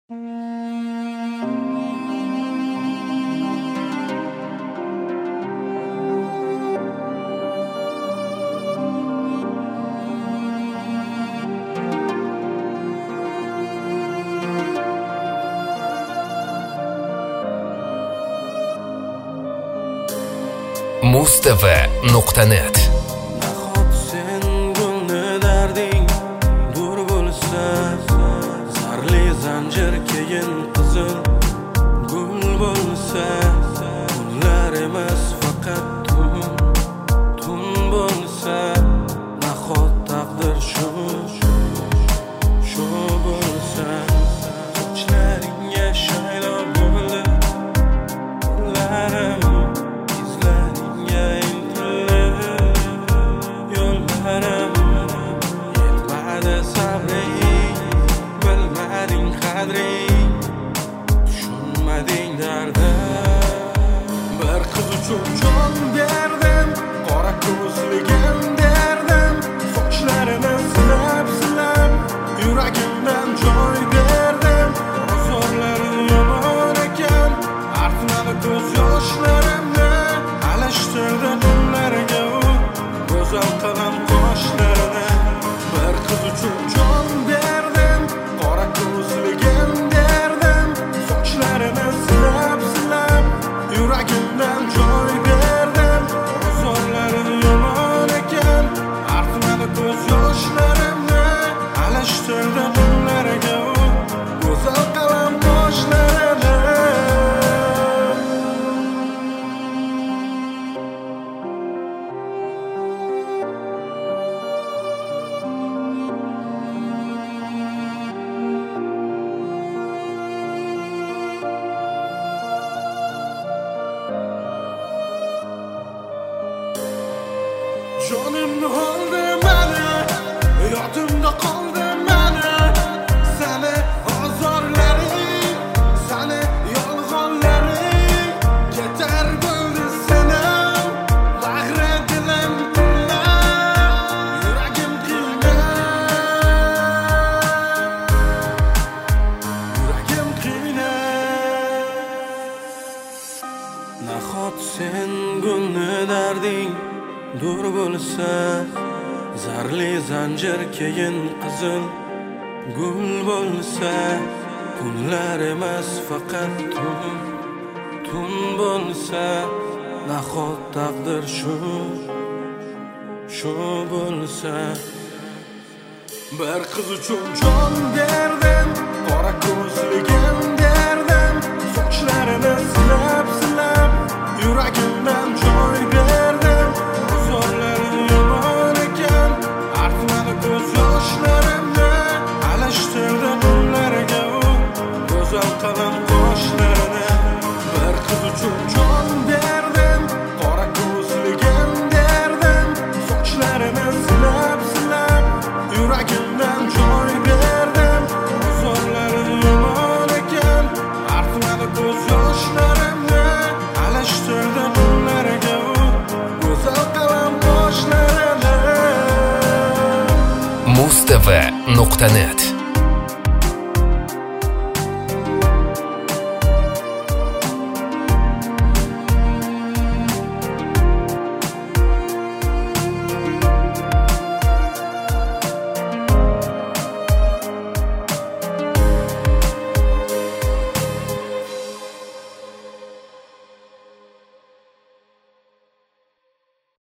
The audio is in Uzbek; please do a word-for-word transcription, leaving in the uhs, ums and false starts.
mustv nuqta net. Nahot sen gulni darding dur bo'lsa, zarli zanjir keyin qizil gul bo'lsa, kunlar emas faqat tun, tun bo'lsa, nahot taqdir shu, shu bo'lsa, sochlaringga shaylo bo'ldi kunlarim. Tushunmading dardim, bir qiz uchun jon berdim, qora ko'zligim derdim, sochlarini silab silab yuragimdan joy berdim. So'zlarim yomon ekan, artmadi ko'z yoshlarimni, alishtirdi kunlarga u go'zal qalam qoshlarini. Bir qiz uchun jon berdim, qora ko'zligim derdim, sochlarini silab silab yuragimdan joy berdim. So'zlarim yomon ekan, artmadi ko'z yoshlarimni, alishtirdi kunlarga u go'zal qalam qoshlarini. Jonimni oldi meni, yodimda qoldi meni, seni ozorlaring, seni yolg'onlaring, ketar bo'ldi seni bag'ri dilim tinglab, yuragim qiynab, yuragim qiynab. Nahot sen gulni darding dur bo'lsa, zarli zanjir keyin qizil gul bo'lsa, kunlar emas faqat tun, tun bo'lsa, nahot taqdir shu, shu bo'lsa. Bir qiz uchun jon berdim, qora ko'zligim derdim, sochlarini silab silab yuragimdan joy berdim. So'zlarim yomon ekan, artmadi ko'z yoshlarimni, alishtirdi kunlarga u go'zal qalam qoshlarini. Bir qiz uchun jon berdim, qora ko'zligim derdim, sochlarini silab silab yuragimdan joy berdim. So'zlarim yomon ekan, artmadi ko'z yoshlarimni, alishtirdi kunlarga u go'zal qalam qoshlarini. mustv nuqta net.